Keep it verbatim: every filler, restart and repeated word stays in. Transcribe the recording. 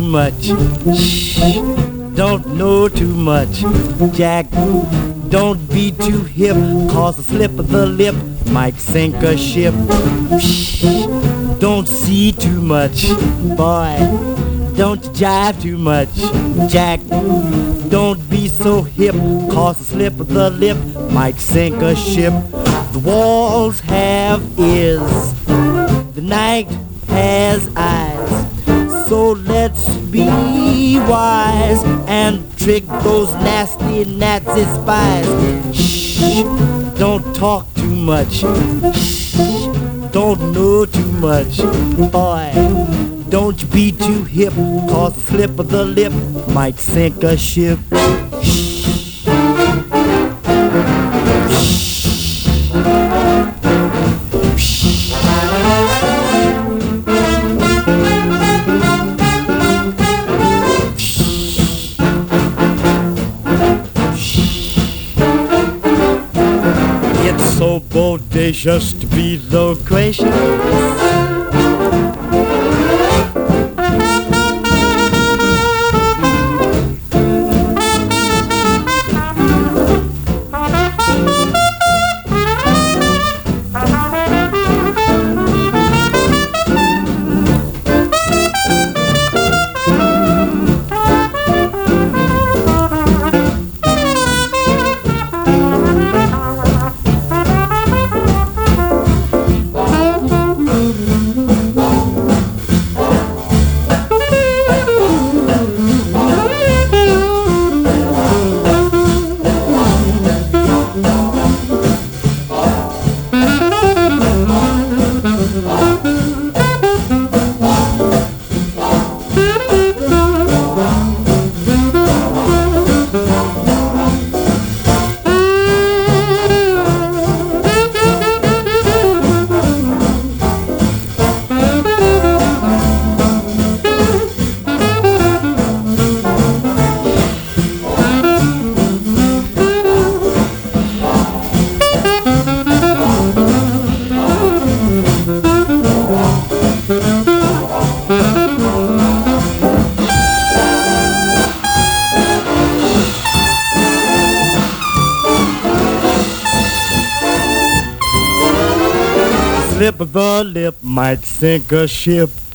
much. Shh, don't know too much. Jack, don't be too hip, cause a slip of the lip might sink a ship. Shh, don't see too much. Boy, don't jive too much. Jack, don't be so hip, cause a slip of the lip might sink a ship. The walls have ears, the night has eyes, so let's be wise and trick those nasty Nazi spies. Shh, don't talk too much. Shh, don't know too much. Boy, don't be too hip, cause the slip of the lip might sink a ship. It's so bodacious to be loquacious. Slip of the lip might sink a ship.